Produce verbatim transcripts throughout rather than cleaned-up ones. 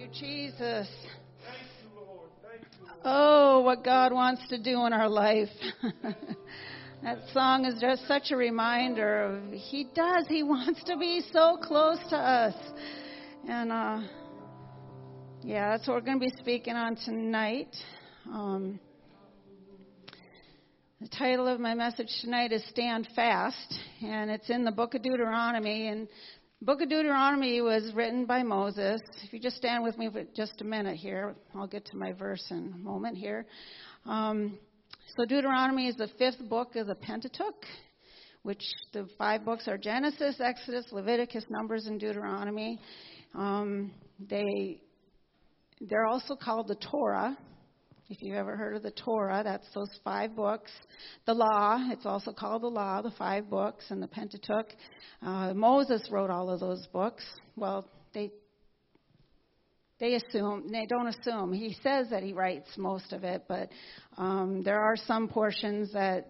Jesus. Oh, what God wants to do in our life. That song is just such a reminder of He does. He wants to be so close to us. And, uh, yeah, that's what we're going to be speaking on tonight. Um, the title of my message tonight is Stand Fast, and it's in the book of Deuteronomy. And the book of Deuteronomy was written by Moses. If you just stand with me for just a minute here, I'll get to my verse in a moment here. Um, so Deuteronomy is the fifth book of the Pentateuch, which the five books are Genesis, Exodus, Leviticus, Numbers, and Deuteronomy. Um, they, they're also called the Torah. If you've ever heard of the Torah, that's those five books. The Law, it's also called the Law, the five books, and the Pentateuch. Uh, Moses wrote all of those books. Well, they they assume, they don't assume. He says that he writes most of it, but um, there are some portions that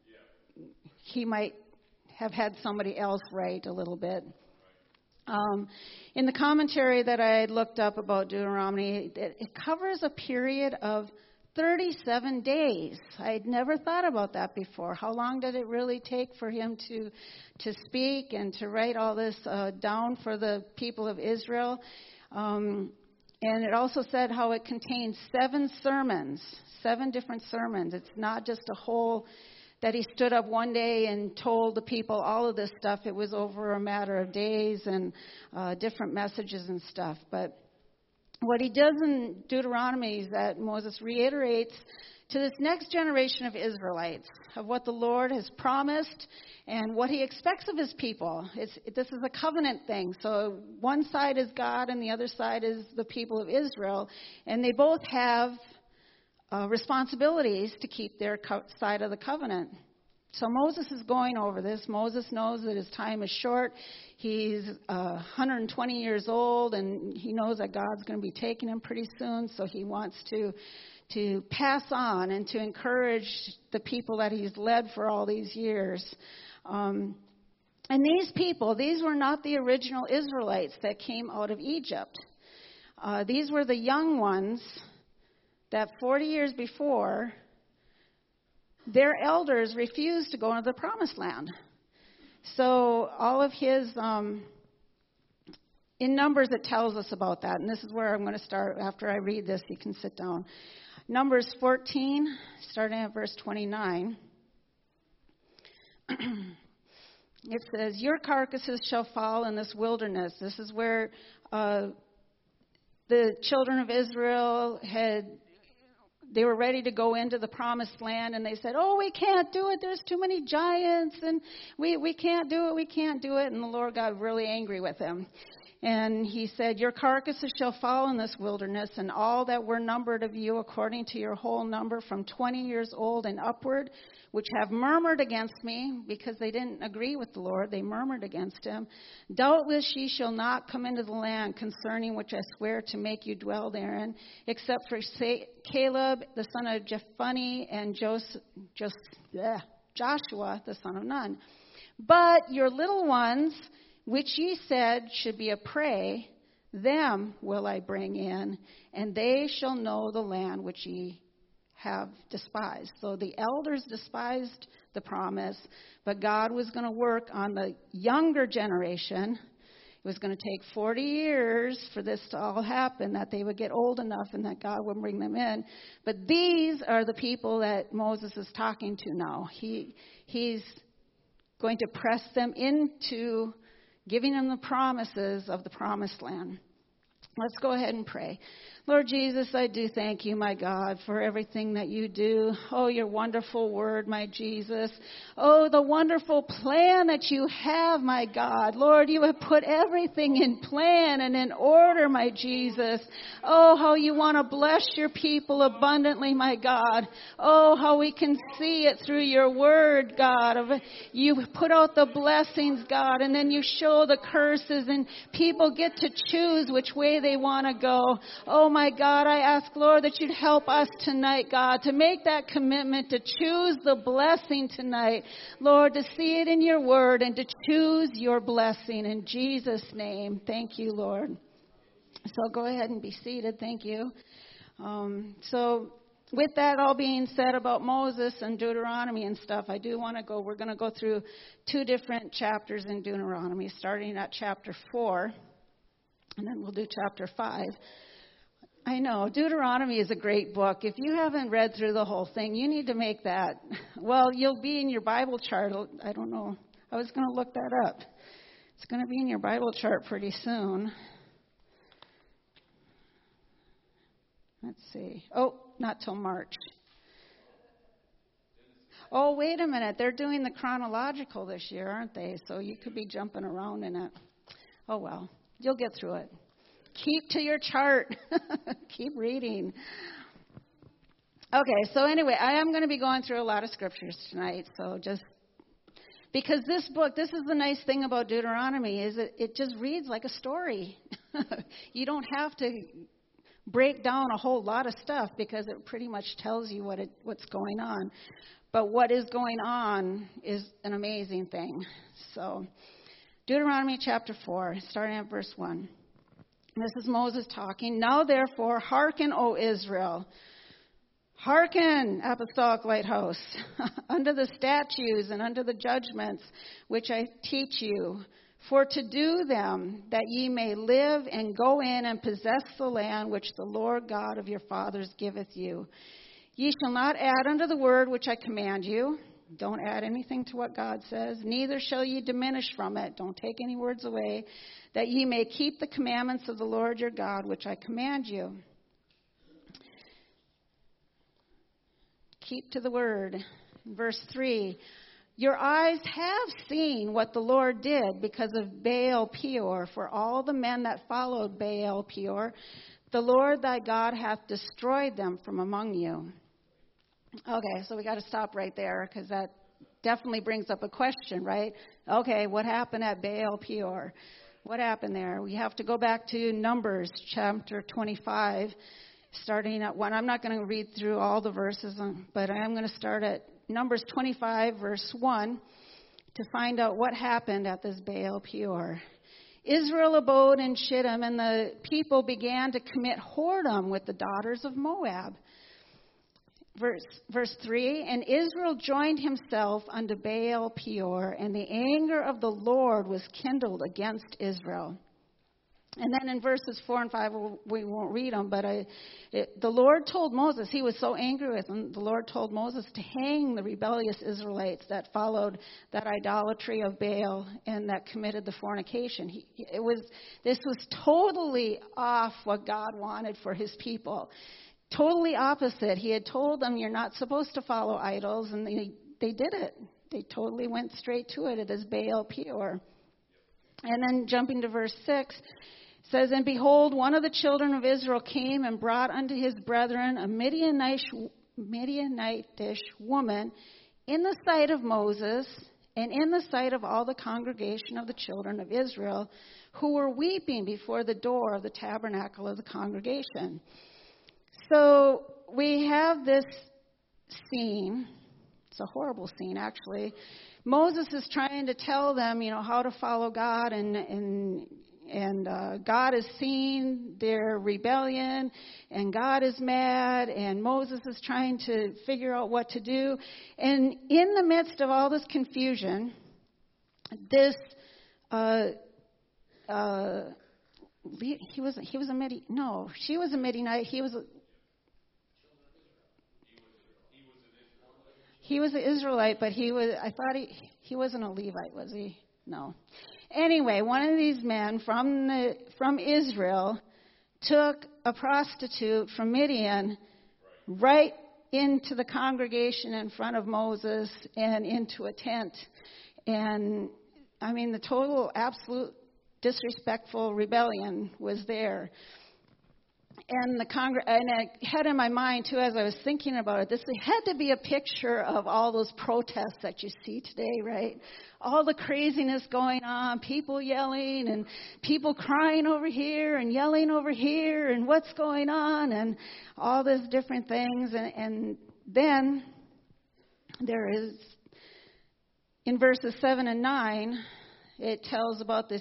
he might have had somebody else write a little bit. Um, in the commentary that I looked up about Deuteronomy, it, it covers a period of thirty-seven days. I had never thought about that before. How long did it really take for him to to speak and to write all this uh, down for the people of Israel? Um, and it also said how it contains seven sermons, seven different sermons. It's not just a whole that he stood up one day and told the people all of this stuff. It was over a matter of days and uh, different messages and stuff. But what he does in Deuteronomy is that Moses reiterates to this next generation of Israelites of what the Lord has promised and what he expects of his people. It's, this is a covenant thing. So one side is God and the other side is the people of Israel. And they both have uh, responsibilities to keep their co- side of the covenant. So Moses is going over this. Moses knows that his time is short. He's uh, one hundred twenty years old, and he knows that God's going to be taking him pretty soon. So he wants to to pass on and to encourage the people that he's led for all these years. Um, and these people, these were not the original Israelites that came out of Egypt. Uh, these were the young ones that forty years before, their elders refused to go into the promised land. So all of his, um, in Numbers it tells us about that. And this is where I'm going to start. After I read this, you can sit down. Numbers fourteen, starting at verse twenty-nine. It says, your carcasses shall fall in this wilderness. This is where uh, the children of Israel had... They were ready to go into the promised land, and they said, oh, we can't do it. There's too many giants, and we, we can't do it. We can't do it. And the Lord got really angry with them. And he said, your carcasses shall fall in this wilderness, and all that were numbered of you according to your whole number from twenty years old and upward, which have murmured against me, because they didn't agree with the Lord. They murmured against him. Doubtless ye shall not come into the land concerning which I swear to make you dwell therein, except for Caleb, the son of Jephunneh, and Jos- Jos- bleh, Joshua, the son of Nun. But your little ones, which ye said should be a prey, them will I bring in, and they shall know the land which ye have despised. So the elders despised the promise, but God was going to work on the younger generation. It was going to take forty years for this to all happen, that they would get old enough and that God would bring them in. But these are the people that Moses is talking to now. He He's going to press them into giving them the promises of the promised land. Let's go ahead and pray. Lord Jesus, I do thank you, my God, for everything that you do. Oh, your wonderful word, my Jesus. Oh, the wonderful plan that you have, my God. Lord, you have put everything in plan and in order, my Jesus. Oh, how you want to bless your people abundantly, my God. Oh, how we can see it through your word, God. You put out the blessings, God, and then you show the curses, and people get to choose which way they want to go. Oh, my God, I ask, Lord, that you'd help us tonight, God, to make that commitment to choose the blessing tonight. Lord, to see it in your word and to choose your blessing in Jesus' name. Thank you, Lord. So go ahead and be seated. Thank you. Um, so with that all being said about Moses and Deuteronomy and stuff, I do want to go, we're going to go through two different chapters in Deuteronomy, starting at chapter four, and then we'll do chapter five. I know, Deuteronomy is a great book. If you haven't read through the whole thing, you need to make that. Well, you'll be in your Bible chart. I don't know. I was going to look that up. It's going to be in your Bible chart pretty soon. Let's see. Oh, not till March. Oh, wait a minute. They're doing the chronological this year, aren't they? So you could be jumping around in it. Oh, well, you'll get through it. Keep to your chart. Keep reading. Okay, so anyway, I am going to be going through a lot of scriptures tonight. So just because this book, this is the nice thing about Deuteronomy, is it, it just reads like a story. You don't have to break down a whole lot of stuff because it pretty much tells you what it, what's going on. But what is going on is an amazing thing. So Deuteronomy chapter four, starting at verse one. This is Moses talking. Now, therefore, hearken, O Israel. Hearken, Apostolic Lighthouse, unto the statutes and unto the judgments which I teach you, for to do them, that ye may live and go in and possess the land which the Lord God of your fathers giveth you. Ye shall not add unto the word which I command you. Don't add anything to what God says. Neither shall ye diminish from it. Don't take any words away. That ye may keep the commandments of the Lord your God, which I command you. Keep to the word. Verse three. Your eyes have seen what the Lord did because of Baal Peor. For all the men that followed Baal Peor, the Lord thy God hath destroyed them from among you. Okay, so we got to stop right there because that definitely brings up a question, right? Okay, what happened at Baal Peor? What happened there? We have to go back to Numbers chapter twenty-five, starting at one. I'm not going to read through all the verses, but I am going to start at Numbers twenty-five, verse one, to find out what happened at this Baal Peor. Israel abode in Shittim, and the people began to commit whoredom with the daughters of Moab. Verse, verse three, and Israel joined himself unto Baal Peor, and the anger of the Lord was kindled against Israel. And then in verses four and five, we won't read them, but I, it, the Lord told Moses, he was so angry with them, the Lord told Moses to hang the rebellious Israelites that followed that idolatry of Baal and that committed the fornication. He, it was This was totally off what God wanted for his people. Totally opposite. He had told them, you're not supposed to follow idols, and they, they did it. They totally went straight to it. It is Baal Peor. And then jumping to verse six, it says, and behold, one of the children of Israel came and brought unto his brethren a Midianitish, Midianitish woman in the sight of Moses and in the sight of all the congregation of the children of Israel, who were weeping before the door of the tabernacle of the congregation. So we have this scene. It's a horrible scene, actually. Moses is trying to tell them, you know, how to follow God, and and and uh, God is seeing their rebellion, and God is mad, and Moses is trying to figure out what to do. And in the midst of all this confusion, this uh, uh, he was he was a Midi no, she was a Midianite. He was a He was an Israelite, but he was, I thought he, he wasn't a Levite, was he? No. Anyway, one of these men from the, from Israel took a prostitute from Midian right into the congregation in front of Moses and into a tent. And, I mean, the total, absolute, disrespectful rebellion was there. And the Congre- and I had in my mind, too, as I was thinking about it, this had to be a picture of all those protests that you see today, right? All the craziness going on, people yelling and people crying over here and yelling over here and what's going on and all these different things. And, and then there is, in verses seven and nine, it tells about this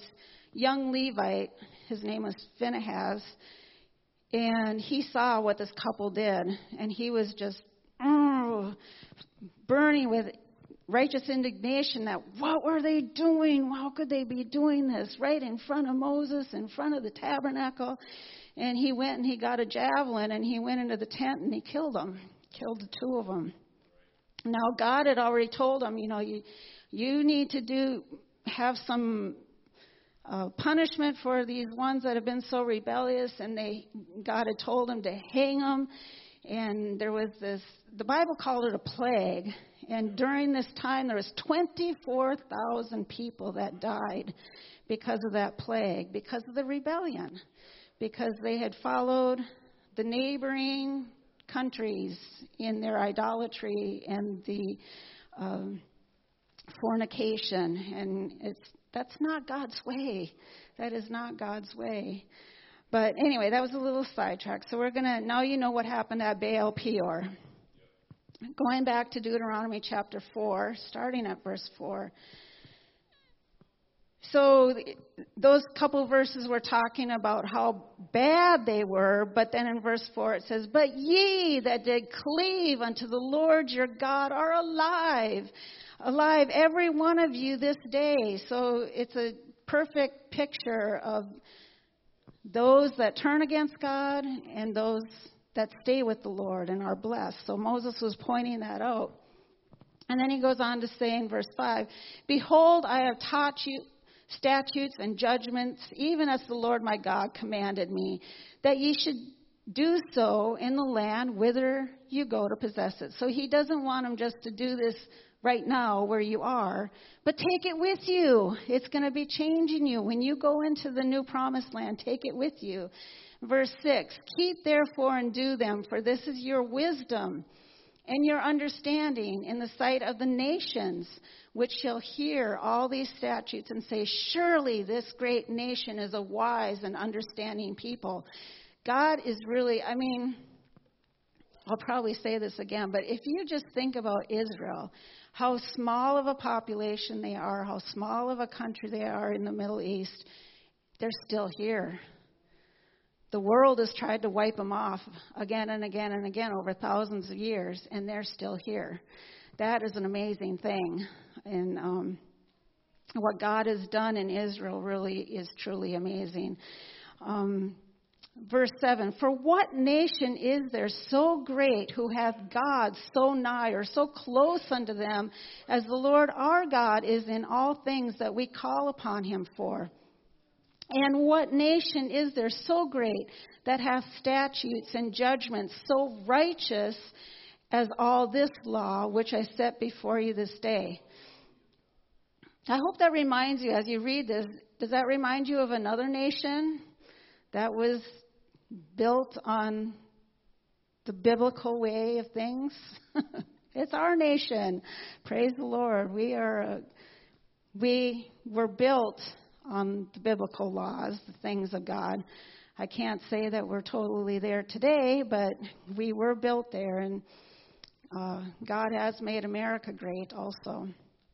young Levite. His name was Phinehas. And he saw what this couple did. And he was just oh, burning with righteous indignation that what were they doing? How could they be doing this right in front of Moses, in front of the tabernacle? And he went and he got a javelin and he went into the tent and he killed them, killed the two of them. Now, God had already told him, you know, you you need to do have some uh, punishment for these ones that have been so rebellious. And they God had told him to hang them. And there was this, the Bible called it a plague. And during this time, there was twenty-four thousand people that died because of that plague, because of the rebellion, because they had followed the neighboring countries in their idolatry and the um, fornication. And it's that's not God's way. That is not God's way. But anyway, that was a little sidetrack. So we're going to, now you know what happened at Baal Peor. Going back to Deuteronomy chapter four, starting at verse four. So those couple verses were talking about how bad they were, but then in verse four it says, "But ye that did cleave unto the Lord your God are alive, alive every one of you this day." So it's a perfect picture of those that turn against God and those that stay with the Lord and are blessed. So Moses was pointing that out. And then he goes on to say in verse five, "Behold, I have taught you statutes and judgments, even as the Lord my God commanded me, that ye should do so in the land whither you go to possess it." So he doesn't want them just to do this right now where you are, but take it with you. It's going to be changing you. When you go into the new promised land, take it with you. Verse six, "Keep therefore and do them, for this is your wisdom and your understanding in the sight of the nations, which shall hear all these statutes and say, surely this great nation is a wise and understanding people." God is really, I mean, I'll probably say this again, but if you just think about Israel, how small of a population they are, how small of a country they are in the Middle East, they're still here. The world has tried to wipe them off again and again and again over thousands of years, and they're still here. That is an amazing thing. And um, what God has done in Israel really is truly amazing. Um, verse seven, "For what nation is there so great who hath God so nigh or so close unto them as the Lord our God is in all things that we call upon him for? And what nation is there so great that hath statutes and judgments so righteous as all this law which I set before you this day?" I hope that reminds you, as you read this, does that remind you of another nation that was built on the biblical way of things? It's our nation. Praise the Lord. We are, uh, we were built on the biblical laws, the things of God. I can't say that we're totally there today, but we were built there, and uh, God has made America great also.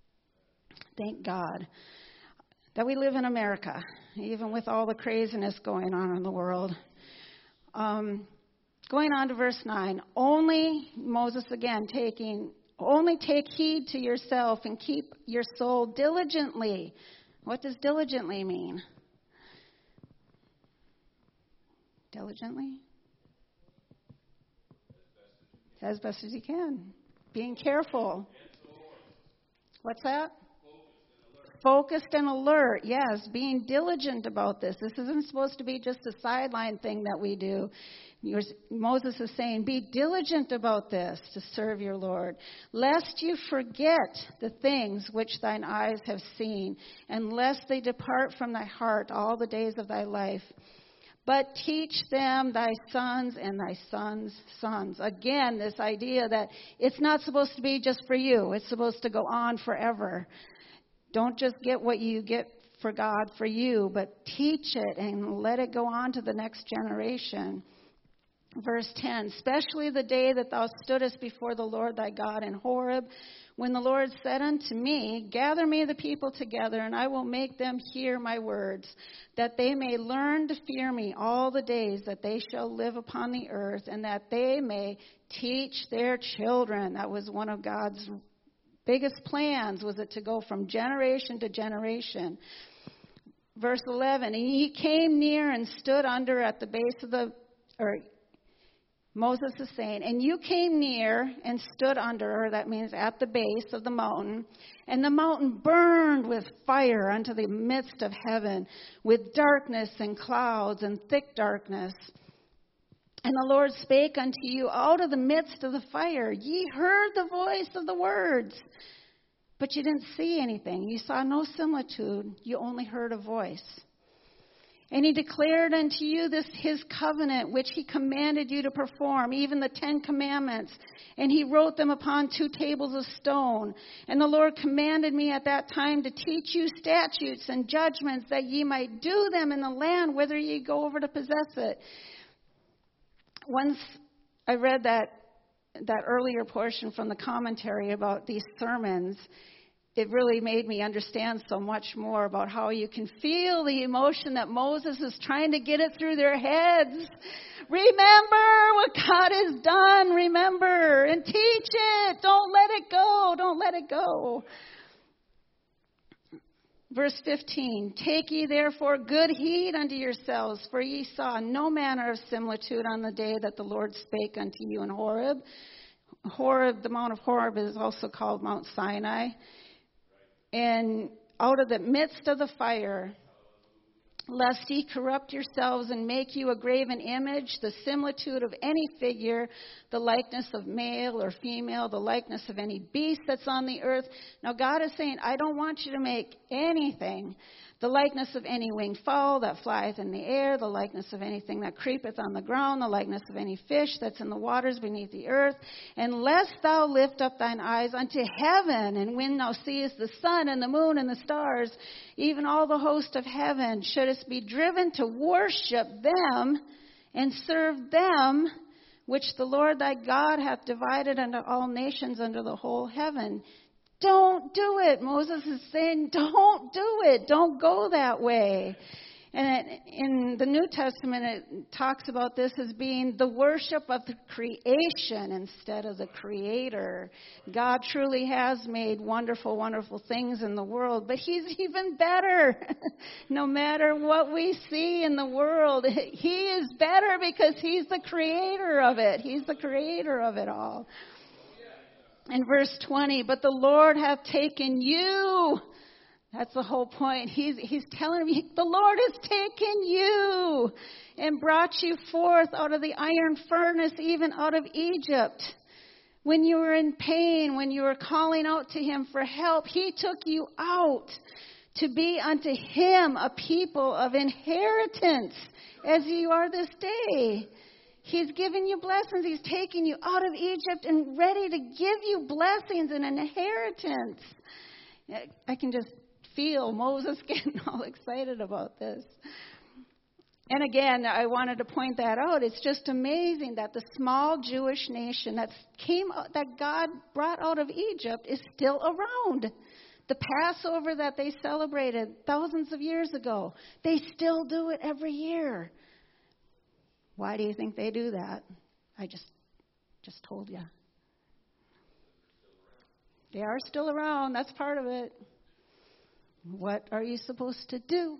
Thank God that we live in America, even with all the craziness going on in the world. Um, going on to verse nine, only, Moses again taking, only take heed to yourself and keep your soul diligently. What does diligently mean? Diligently? As best as you can. Being careful. What's that? Focused and alert. Yes, being diligent about this. This isn't supposed to be just a sideline thing that we do. You're, Moses is saying, be diligent about this to serve your Lord, lest you forget the things which thine eyes have seen, and lest they depart from thy heart all the days of thy life. But teach them thy sons and thy sons' sons. Again, this idea that it's not supposed to be just for you. It's supposed to go on forever. Don't just get what you get for God for you, but teach it and let it go on to the next generation. Verse ten, especially the day that thou stoodest before the Lord thy God in Horeb, when the Lord said unto me, gather me the people together, and I will make them hear my words, that they may learn to fear me all the days that they shall live upon the earth, and that they may teach their children. That was one of God's biggest plans, was it to go from generation to generation. Verse eleven, and he came near and stood under at the base of the, or Moses is saying, and you came near and stood under her, that means at the base of the mountain, and the mountain burned with fire unto the midst of heaven, with darkness and clouds and thick darkness. And the Lord spake unto you out of the midst of the fire. Ye heard the voice of the words, but you didn't see anything. You saw no similitude. You only heard a voice. And he declared unto you this his covenant, which he commanded you to perform, even the Ten Commandments. And he wrote them upon two tables of stone. And the Lord commanded me at that time to teach you statutes and judgments, that ye might do them in the land whither ye go over to possess it. Once I read that that earlier portion from the commentary about these sermons, it really made me understand so much more about how you can feel the emotion that Moses is trying to get it through their heads. Remember what God has done. Remember and teach it. Don't let it go. Don't let it go. Verse fifteen, take ye therefore good heed unto yourselves, for ye saw no manner of similitude on the day that the Lord spake unto you in Horeb. Horeb, the Mount of Horeb is also called Mount Sinai. And out of the midst of the fire, lest ye corrupt yourselves and make you a graven image, the similitude of any figure, the likeness of male or female, the likeness of any beast that's on the earth. Now God is saying, I don't want you to make anything. The likeness of any winged fowl that flieth in the air, the likeness of anything that creepeth on the ground, the likeness of any fish that's in the waters beneath the earth. And lest thou lift up thine eyes unto heaven, and when thou seest the sun and the moon and the stars, even all the host of heaven, shouldest be driven to worship them and serve them, which the Lord thy God hath divided unto all nations under the whole heaven. Don't do it. Moses is saying, don't do it. Don't go that way. And in the New Testament, it talks about this as being the worship of the creation instead of the creator. God truly has made wonderful, wonderful things in the world, but he's even better. No matter what we see in the world, he is better because he's the creator of it. He's the creator of it all. In verse twenty, but the Lord hath taken you. That's the whole point. He's, he's telling me, the Lord has taken you and brought you forth out of the iron furnace, even out of Egypt. When you were in pain, when you were calling out to him for help, he took you out to be unto him a people of inheritance, as you are this day. He's given you blessings. He's taken you out of Egypt and ready to give you blessings and an inheritance. I can just feel Moses getting all excited about this. And again, I wanted to point that out. It's just amazing that the small Jewish nation that came, that God brought out of Egypt is still around. The Passover that they celebrated thousands of years ago, they still do it every year. Why do you think they do that? I just just told you. They are still around. That's part of it. What are you supposed to do?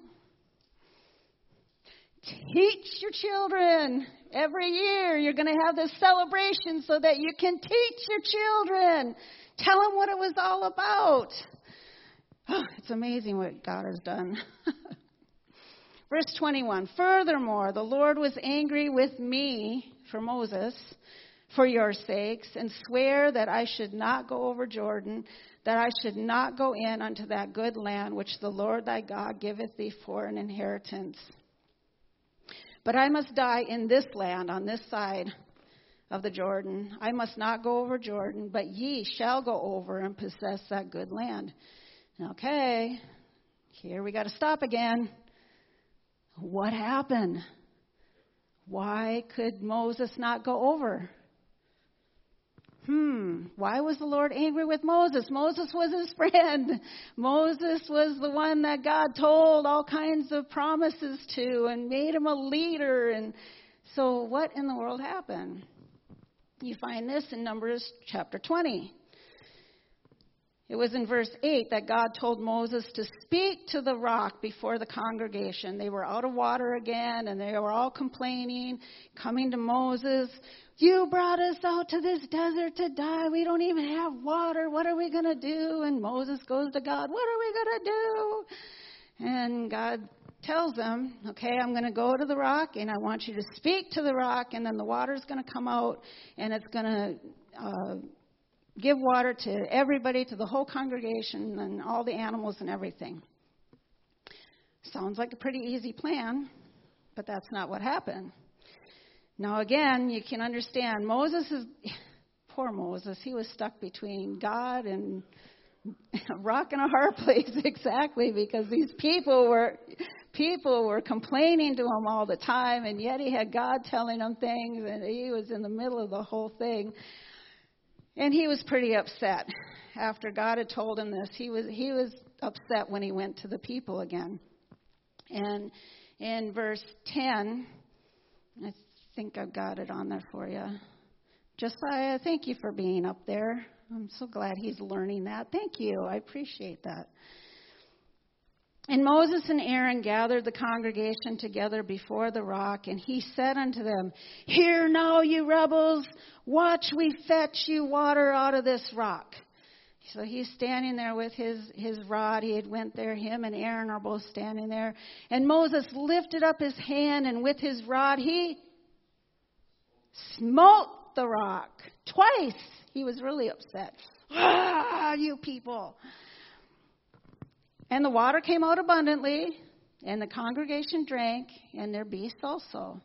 Teach your children. Every year you're going to have this celebration so that you can teach your children. Tell them what it was all about. Oh, it's amazing what God has done. Verse twenty-one, furthermore, the Lord was angry with me, for Moses, for your sakes, and swear that I should not go over Jordan, that I should not go in unto that good land which the Lord thy God giveth thee for an inheritance. But I must die in this land, on this side of the Jordan. I must not go over Jordan, but ye shall go over and possess that good land. Okay, here we got to stop again. What happened? Why could Moses not go over? Hmm, why was the Lord angry with Moses? Moses was his friend. Moses was the one that God told all kinds of promises to and made him a leader. And so what in the world happened? You find this in Numbers chapter twenty. It was in verse eight that God told Moses to speak to the rock before the congregation. They were out of water again, and they were all complaining, coming to Moses. You brought us out to this desert to die. We don't even have water. What are we going to do? And Moses goes to God, what are we going to do? And God tells them, okay, I'm going to go to the rock, and I want you to speak to the rock, and then the water's going to come out, and it's going to uh, give water to everybody, to the whole congregation, and all the animals and everything. Sounds like a pretty easy plan, but that's not what happened. Now, again, you can understand, Moses is, poor Moses, he was stuck between God and a rock and a hard place, exactly, because these people were people were complaining to him all the time, and yet he had God telling him things, and he was in the middle of the whole thing. And he was pretty upset after God had told him this. He was he was upset when he went to the people again. And in verse ten, I think I've got it on there for you. Josiah, thank you for being up there. I'm so glad he's learning that. Thank you. I appreciate that. And Moses and Aaron gathered the congregation together before the rock, and he said unto them, Hear now, you rebels, watch we fetch you water out of this rock. So he's standing there with his, his rod. He had went there. Him and Aaron are both standing there. And Moses lifted up his hand, and with his rod he smote the rock twice. He was really upset. Ah, you people. And the water came out abundantly, and the congregation drank, and their beasts also.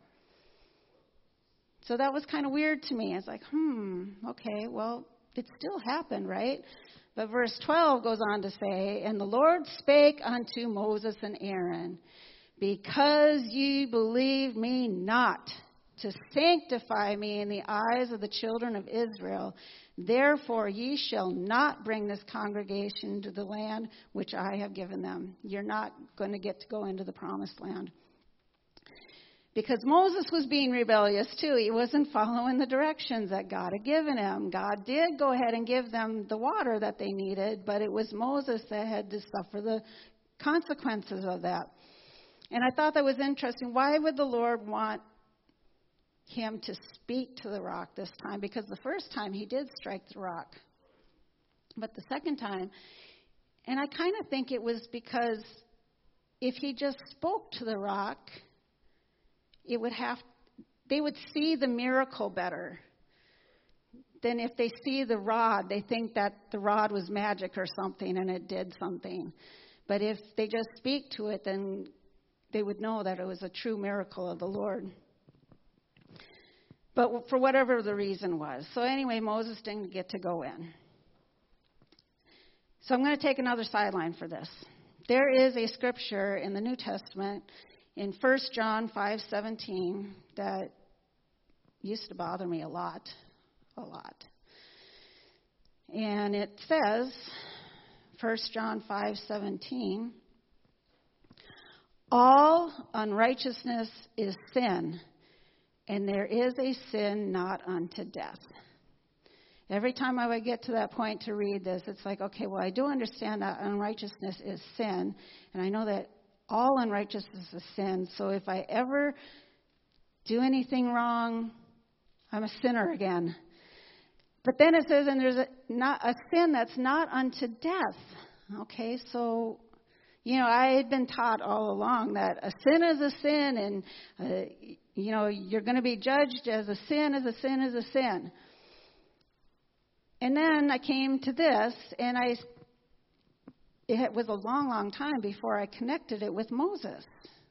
So that was kind of weird to me. I was like, hmm, okay, well, it still happened, right? But verse twelve goes on to say, And the Lord spake unto Moses and Aaron, Because ye believe me not, to sanctify me in the eyes of the children of Israel, therefore ye shall not bring this congregation to the land which I have given them. You're not going to get to go into the promised land. Because Moses was being rebellious too. He wasn't following the directions that God had given him. God did go ahead and give them the water that they needed, but it was Moses that had to suffer the consequences of that. And I thought that was interesting. Why would the Lord want him to speak to the rock this time? Because the first time he did strike the rock. But the second time, and I kind of think it was because if he just spoke to the rock, it would have, they would see the miracle better than if they see the rod. They think that the rod was magic or something and it did something. But if they just speak to it, then they would know that it was a true miracle of the Lord. But for whatever the reason was. So anyway, Moses didn't get to go in. So I'm going to take another sideline for this. There is a scripture in the New Testament in First John five seventeen that used to bother me a lot, a lot. And it says, First John five seventeen, all unrighteousness is sin, and there is a sin not unto death. Every time I would get to that point to read this, it's like, okay, well, I do understand that unrighteousness is sin, and I know that all unrighteousness is sin, so if I ever do anything wrong, I'm a sinner again. But then it says, and there's a, not, a sin that's not unto death. Okay, so, you know, I had been taught all along that a sin is a sin, and, uh, you know, you're going to be judged as a sin, as a sin, as a sin. And then I came to this, and I, it was a long, long time before I connected it with Moses.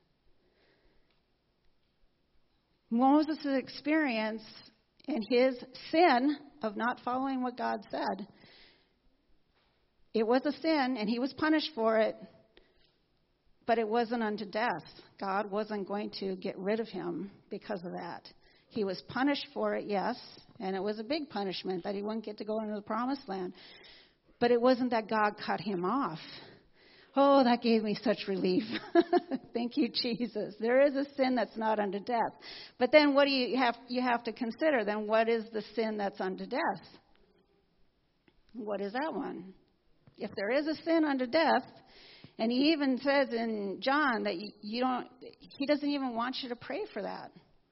Moses' experience and his sin of not following what God said. It was a sin, and he was punished for it. But it wasn't unto death. God wasn't going to get rid of him because of that. He was punished for it, yes, and it was a big punishment that he wouldn't get to go into the promised land. But it wasn't that God cut him off. Oh, that gave me such relief. Thank you, Jesus. There is a sin that's not unto death. But then what do you have you have to consider? Then what is the sin that's unto death? What is that one? If there is a sin unto death, and he even says in John that you, you don't, he doesn't even want you to pray for that.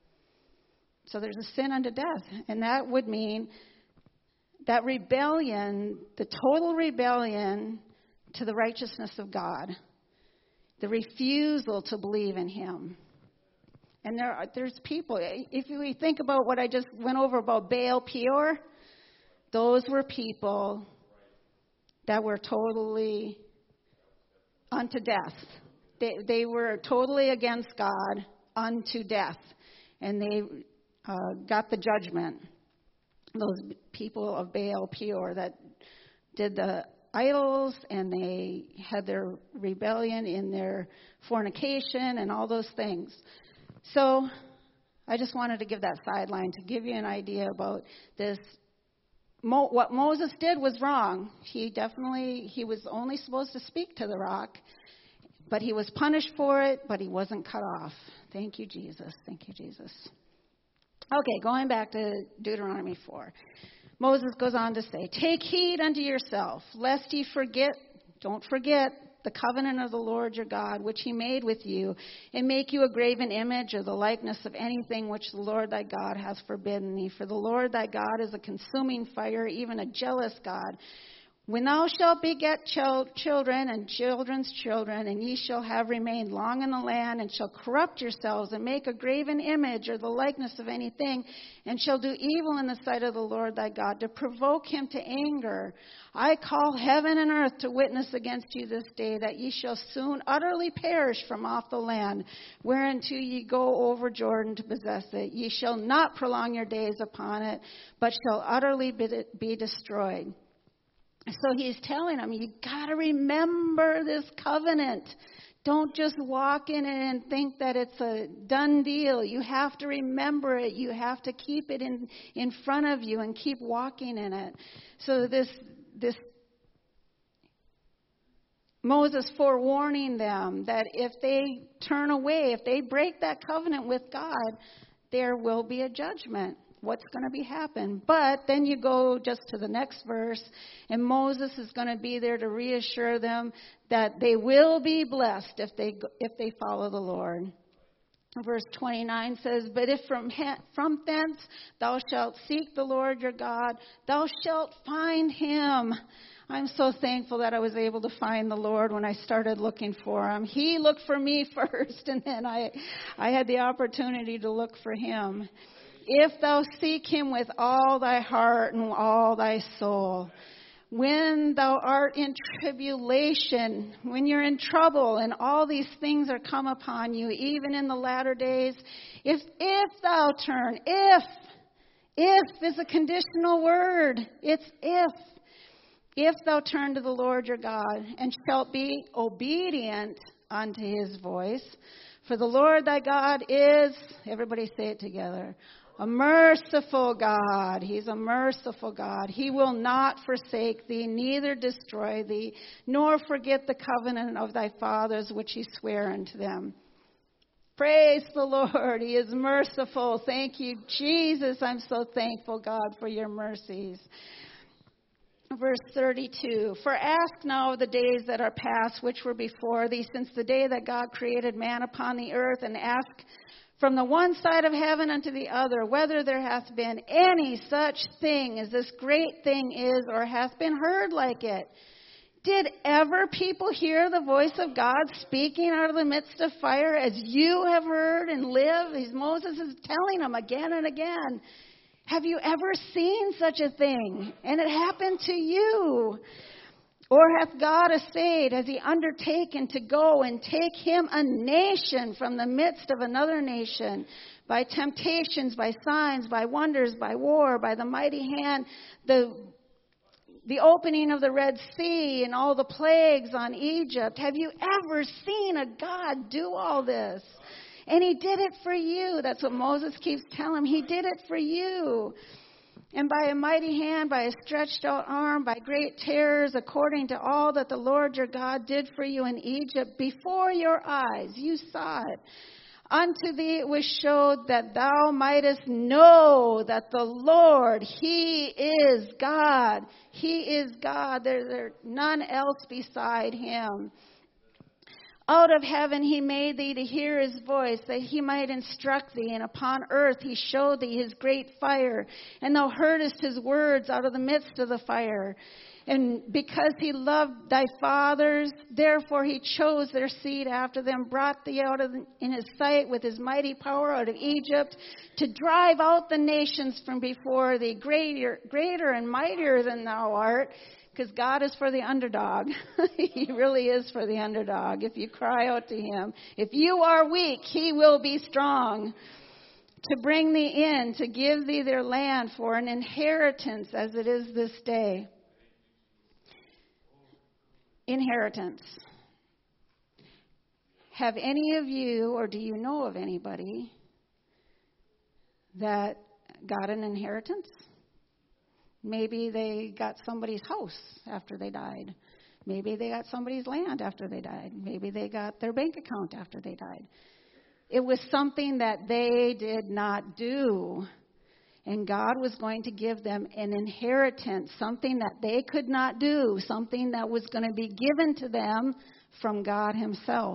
So there's a sin unto death. And that would mean that rebellion, the total rebellion to the righteousness of God, the refusal to believe in him. And there are, there's people, if we think about what I just went over about Baal Peor, those were people that were totally unto death. They, they were totally against God unto death. And they uh, got the judgment. Those people of Baal Peor that did the idols, and they had their rebellion in their fornication and all those things. So I just wanted to give that sideline to give you an idea about this. Mo- what Moses did was wrong. He definitely, he was only supposed to speak to the rock, but he was punished for it, but he wasn't cut off. Thank you, Jesus. Thank you, Jesus. Okay, going back to Deuteronomy four. Moses goes on to say, take heed unto yourself, lest ye forget, don't forget, the covenant of the Lord your God, which he made with you, and make you a graven image or the likeness of anything which the Lord thy God hath forbidden thee. For the Lord thy God is a consuming fire, even a jealous God. When thou shalt beget children and children's children, and ye shall have remained long in the land, and shall corrupt yourselves, and make a graven image or the likeness of anything, and shall do evil in the sight of the Lord thy God, to provoke him to anger, I call heaven and earth to witness against you this day, that ye shall soon utterly perish from off the land, whereunto ye go over Jordan to possess it. Ye shall not prolong your days upon it, but shall utterly be destroyed. So he's telling them, you got to remember this covenant. Don't just walk in it and think that it's a done deal. You have to remember it. You have to keep it in, in front of you and keep walking in it. So this this Moses forewarning them that if they turn away, if they break that covenant with God, there will be a judgment. What's going to be happen? But then you go just to the next verse, and Moses is going to be there to reassure them that they will be blessed if they if they follow the Lord. Verse twenty-nine says, but if from from thence thou shalt seek the Lord your God, thou shalt find him. I'm so thankful that I was able to find the Lord when I started looking for him. He looked for me first, and then I I had the opportunity to look for him. If thou seek him with all thy heart and all thy soul, when thou art in tribulation, when you're in trouble and all these things are come upon you, even in the latter days, if if thou turn, if, if is a conditional word, it's if, if thou turn to the Lord your God and shalt be obedient unto his voice, for the Lord thy God is, everybody say it together, a merciful God. He's a merciful God. He will not forsake thee, neither destroy thee, nor forget the covenant of thy fathers, which he sware unto them. Praise the Lord. He is merciful. Thank you, Jesus. I'm so thankful, God, for your mercies. Verse thirty-two, for ask now of the days that are past, which were before thee, since the day that God created man upon the earth, and ask from the one side of heaven unto the other, whether there hath been any such thing as this great thing is, or hath been heard like it. Did ever people hear the voice of God speaking out of the midst of fire, as you have heard and live? As Moses is telling them again and again. Have you ever seen such a thing? And it happened to you. Or hath God essayed, has he undertaken to go and take him a nation from the midst of another nation, by temptations, by signs, by wonders, by war, by the mighty hand? The the opening of the Red Sea and all the plagues on Egypt. Have you ever seen a God do all this? And he did it for you. That's what Moses keeps telling him. He did it for you. And by a mighty hand, by a stretched out arm, by great terrors, according to all that the Lord your God did for you in Egypt, before your eyes, you saw it. Unto thee it was showed that thou mightest know that the Lord, he is God. He is God. There, there none else beside him. Out of heaven he made thee to hear his voice, that he might instruct thee. And upon earth he showed thee his great fire. And thou heardest his words out of the midst of the fire. And because he loved thy fathers, therefore he chose their seed after them, brought thee out of in his sight with his mighty power out of Egypt, to drive out the nations from before thee, greater, greater and mightier than thou art. Because God is for the underdog. He really is for the underdog. If you cry out to him, if you are weak, he will be strong. To bring thee in, to give thee their land for an inheritance as it is this day. Inheritance. Have any of you, or do you know of anybody that got an inheritance? Maybe they got somebody's house after they died. Maybe they got somebody's land after they died. Maybe they got their bank account after they died. It was something that they did not do. And God was going to give them an inheritance, something that they could not do, something that was going to be given to them from God himself.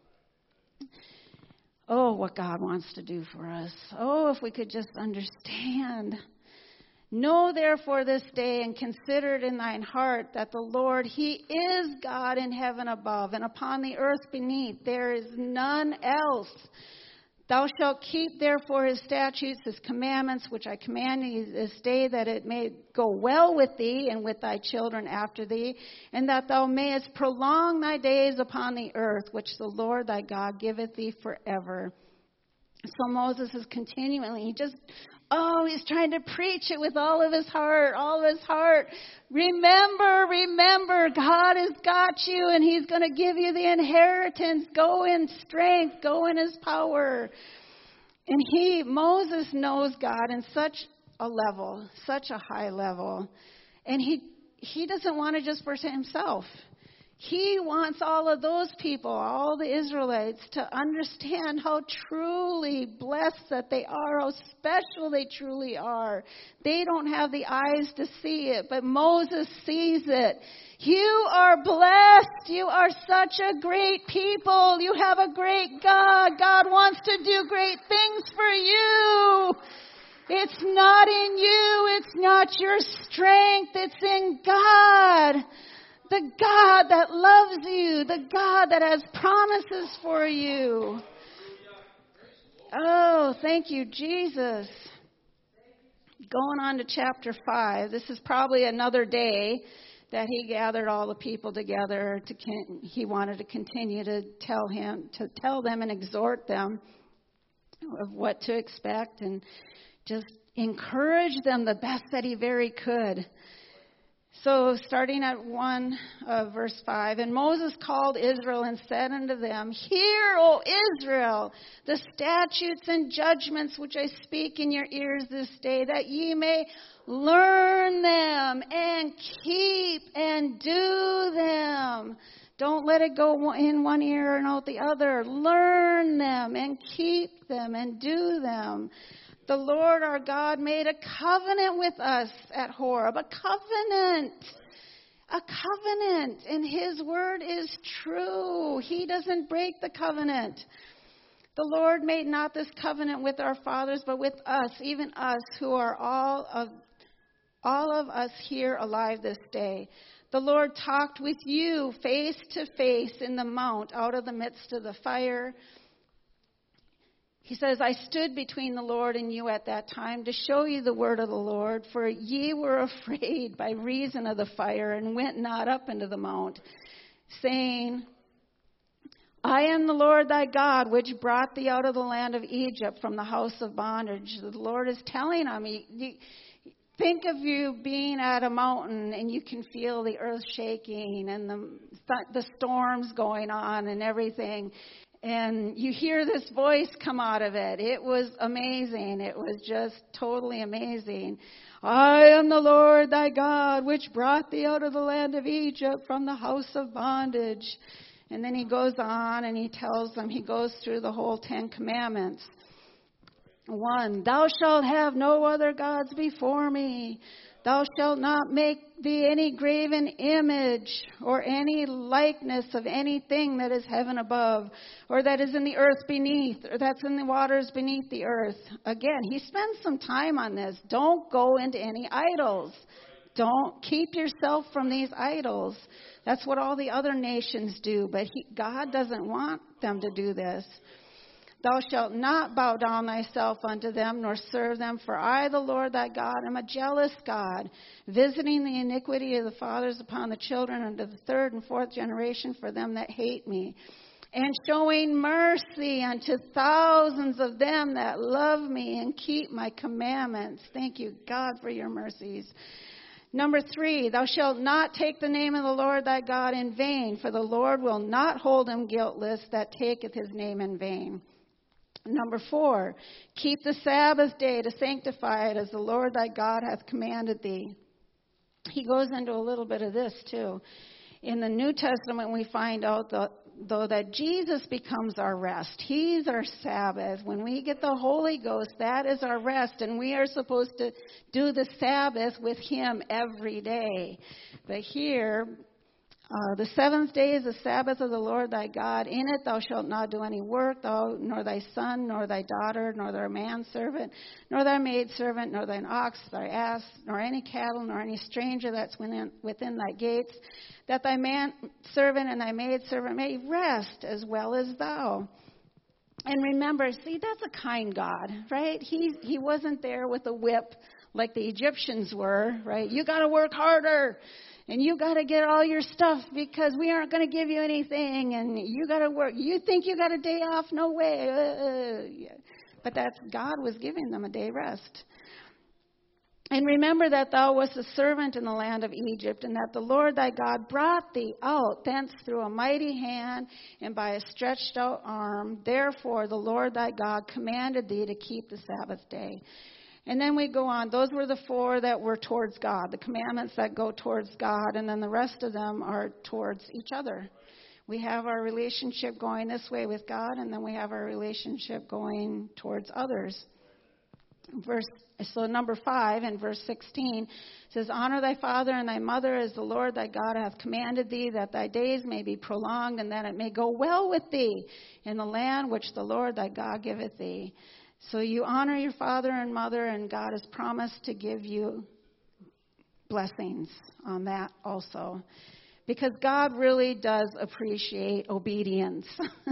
Oh, what God wants to do for us. Oh, if we could just understand. Know therefore this day and consider it in thine heart that the Lord, he is God in heaven above and upon the earth beneath. There is none else. Thou shalt keep therefore his statutes, his commandments, which I command thee this day, that it may go well with thee and with thy children after thee, and that thou mayest prolong thy days upon the earth, which the Lord thy God giveth thee forever. So Moses is continually, he just, oh, he's trying to preach it with all of his heart, all of his heart. Remember, remember, God has got you and he's going to give you the inheritance. Go in strength, go in his power. And he, Moses knows God in such a level, such a high level. And he, he doesn't want to just present himself. He wants all of those people, all the Israelites, to understand how truly blessed that they are, how special they truly are. They don't have the eyes to see it, but Moses sees it. You are blessed. You are such a great people. You have a great God. God wants to do great things for you. It's not in you. It's not your strength. It's in God. The God that loves you. The God that has promises for you. Oh, thank you, Jesus. Going on to chapter five. This is probably another day that he gathered all the people together. To he wanted to continue to tell him, to tell them and exhort them of what to expect and just encourage them the best that he very could. So starting at one, uh, verse five, and Moses called Israel and said unto them, Hear, O Israel, the statutes and judgments which I speak in your ears this day, that ye may learn them and keep and do them. Don't let it go in one ear and out the other. Learn them and keep them and do them. The Lord our God made a covenant with us at Horeb. A covenant. A covenant. And his word is true. He doesn't break the covenant. The Lord made not this covenant with our fathers, but with us, even us who are all of, all of us here alive this day. The Lord talked with you face to face in the mount out of the midst of the fire. He says, I stood between the Lord and you at that time to show you the word of the Lord, for ye were afraid by reason of the fire and went not up into the mount, saying, I am the Lord thy God, which brought thee out of the land of Egypt from the house of bondage. The Lord is telling him, think of you being at a mountain and you can feel the earth shaking and the the storms going on and everything. And you hear this voice come out of it. It was amazing. It was just totally amazing. I am the Lord thy God, which brought thee out of the land of Egypt from the house of bondage. And then he goes on and he tells them, he goes through the whole Ten Commandments. One, thou shalt have no other gods before me. Thou shalt not make thee any graven image or any likeness of anything that is heaven above, or that is in the earth beneath, or that's in the waters beneath the earth. Again, he spends some time on this. Don't go into any idols. Don't keep yourself from these idols. That's what all the other nations do, but he, God doesn't want them to do this. Thou shalt not bow down thyself unto them, nor serve them, for I, the Lord thy God, am a jealous God, visiting the iniquity of the fathers upon the children unto the third and fourth generation for them that hate me, and showing mercy unto thousands of them that love me and keep my commandments. Thank you, God, for your mercies. Number three, thou shalt not take the name of the Lord thy God in vain, for the Lord will not hold him guiltless that taketh his name in vain. Number four, keep the Sabbath day to sanctify it as the Lord thy God hath commanded thee. He goes into a little bit of this too. In the New Testament, we find out that, though that Jesus becomes our rest. He's our Sabbath. When we get the Holy Ghost, that is our rest, and we are supposed to do the Sabbath with him every day. But here, Uh, the seventh day is the Sabbath of the Lord thy God. In it thou shalt not do any work, thou, nor thy son, nor thy daughter, nor thy manservant, nor thy maidservant, nor thine ox, thy ass, nor any cattle, nor any stranger that's within, within thy gates, that thy manservant and thy maidservant may rest as well as thou. And remember, see, that's a kind God, right? He, he wasn't there with a whip like the Egyptians were, right? You got to work harder. And you got to get all your stuff because we aren't going to give you anything. And you got to work. You think you got a day off? No way. Uh, yeah. But that's God was giving them a day rest. And remember that thou wast a servant in the land of Egypt, and that the Lord thy God brought thee out thence through a mighty hand and by a stretched out arm. Therefore the Lord thy God commanded thee to keep the Sabbath day. And then we go on. Those were the four that were towards God, the commandments that go towards God, and then the rest of them are towards each other. We have our relationship going this way with God, and then we have our relationship going towards others. Verse, so number five in verse sixteen says, honor thy father and thy mother as the Lord thy God hath commanded thee, that thy days may be prolonged, and that it may go well with thee in the land which the Lord thy God giveth thee. So you honor your father and mother, and God has promised to give you blessings on that also. Because God really does appreciate obedience.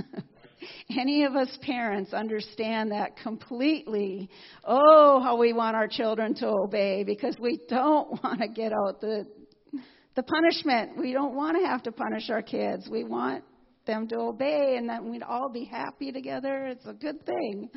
Any of us parents understand that completely. Oh, how we want our children to obey, because we don't want to get out the, the punishment. We don't want to have to punish our kids. We want them to obey, and that we'd all be happy together. It's a good thing.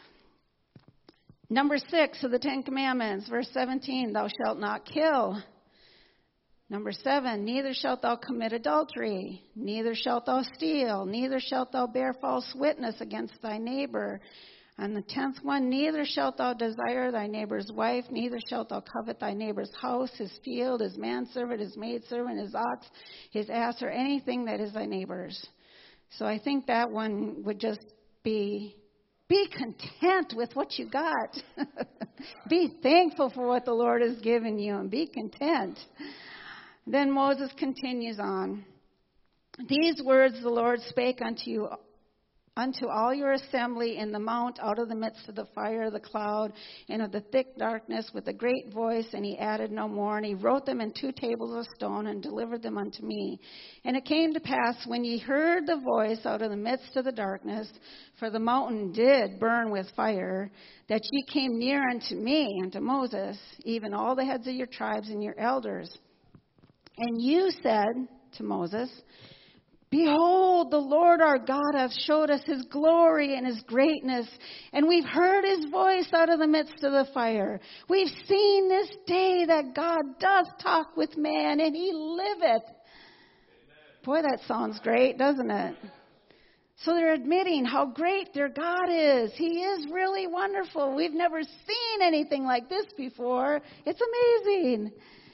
Number six of the Ten Commandments, verse seventeen, thou shalt not kill. Number seven, neither shalt thou commit adultery, neither shalt thou steal, neither shalt thou bear false witness against thy neighbor. And the tenth one, neither shalt thou desire thy neighbor's wife, neither shalt thou covet thy neighbor's house, his field, his manservant, his maidservant, his ox, his ass, or anything that is thy neighbor's. So I think that one would just be... Be content with what you got. Be thankful for what the Lord has given you, and be content. Then Moses continues on. These words the Lord spake unto you, unto all your assembly in the mount out of the midst of the fire of the cloud and of the thick darkness with a great voice. And he added no more. And he wrote them in two tables of stone and delivered them unto me. And it came to pass, when ye heard the voice out of the midst of the darkness, for the mountain did burn with fire, that ye came near unto me, unto Moses, even all the heads of your tribes and your elders. And you said to Moses, Behold, the Lord our God hath showed us his glory and his greatness, and we've heard his voice out of the midst of the fire. We've seen this day that God does talk with man, and he liveth. Boy, that sounds great, doesn't it? So they're admitting how great their God is. He is really wonderful. We've never seen anything like this before. It's amazing.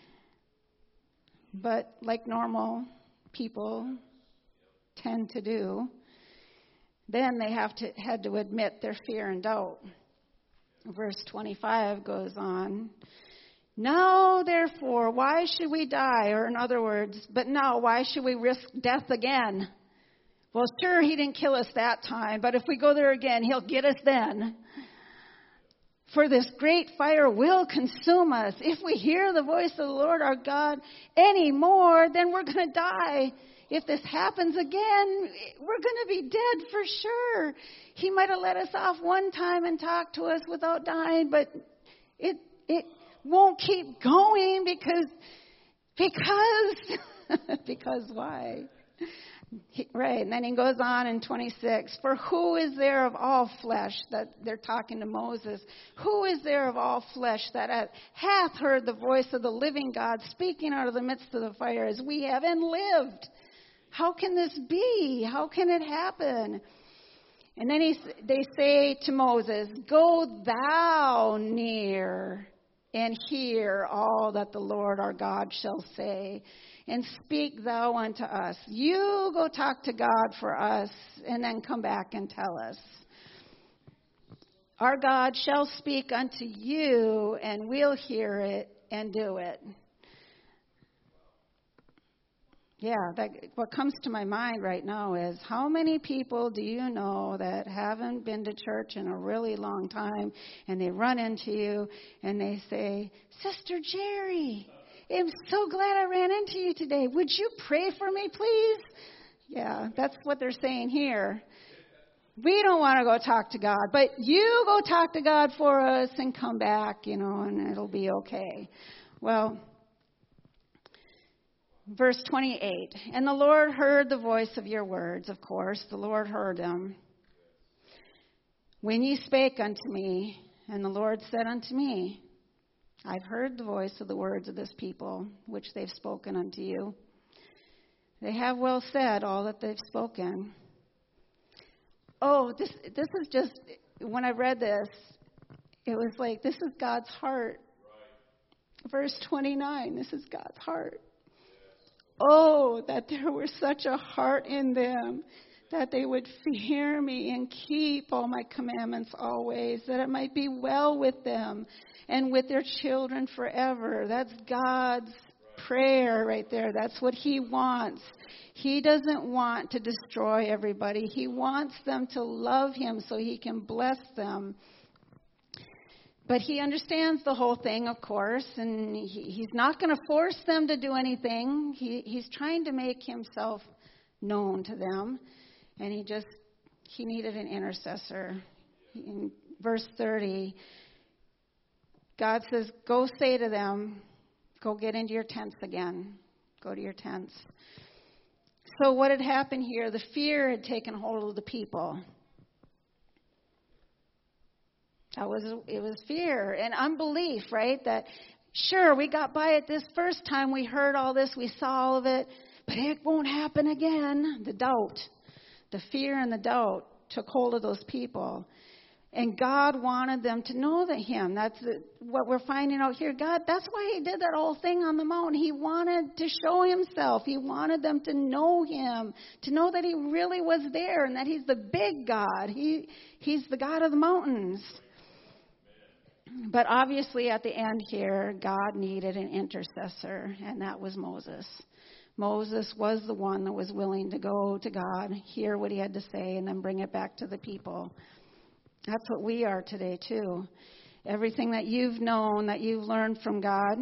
But like normal people tend to do, then they have to had to admit their fear and doubt. Verse twenty-five goes on. Now, therefore, why should we die? Or in other words, but now, why should we risk death again? Well, sure, he didn't kill us that time, but if we go there again, he'll get us then. For this great fire will consume us. If we hear the voice of the Lord our God any more, then we're going to die. If this happens again, we're going to be dead for sure. He might have let us off one time and talked to us without dying, but it it won't keep going because, because, because why? He, right, and then he goes on in twenty-six. For who is there of all flesh, that they're talking to Moses, who is there of all flesh that hath heard the voice of the living God speaking out of the midst of the fire as we have and lived? How can this be? How can it happen? And then he, they say to Moses, go thou near and hear all that the Lord our God shall say, and speak thou unto us. You go talk to God for us, and then come back and tell us. Our God shall speak unto you, and we'll hear it and do it. Yeah, that, what comes to my mind right now is, how many people do you know that haven't been to church in a really long time, and they run into you and they say, Sister Jerry, I'm so glad I ran into you today. Would you pray for me, please? Yeah, that's what they're saying here. We don't want to go talk to God, but you go talk to God for us and come back, you know, and it'll be okay. Well, verse twenty-eight, and the Lord heard the voice of your words, of course. The Lord heard them. When ye spake unto me, and the Lord said unto me, I've heard the voice of the words of this people, which they've spoken unto you. They have well said all that they've spoken. Oh, this this is just, when I read this, it was like, this is God's heart. Right. Verse twenty-nine, this is God's heart. Oh, that there were such a heart in them, that they would fear me and keep all my commandments always, that it might be well with them and with their children forever. That's God's prayer right there. That's what he wants. He doesn't want to destroy everybody. He wants them to love him so he can bless them. But he understands the whole thing, of course, and he, he's not going to force them to do anything. He, he's trying to make himself known to them, and he just, he needed an intercessor. In verse thirty, God says, go say to them, go get into your tents again. Go to your tents. So what had happened here? The fear had taken hold of the people. That was, it was fear and unbelief, right? That, sure, we got by it this first time. We heard all this. We saw all of it. But it won't happen again. The doubt, the fear and the doubt took hold of those people. And God wanted them to know that him. That's the, what we're finding out here. God, that's why he did that whole thing on the mountain. He wanted to show himself. He wanted them to know him, to know that he really was there and that he's the big God. He, he's the God of the mountains. But obviously at the end here, God needed an intercessor, and that was Moses. Moses was the one that was willing to go to God, hear what he had to say, and then bring it back to the people. That's what we are today, too. Everything that you've known, that you've learned from God,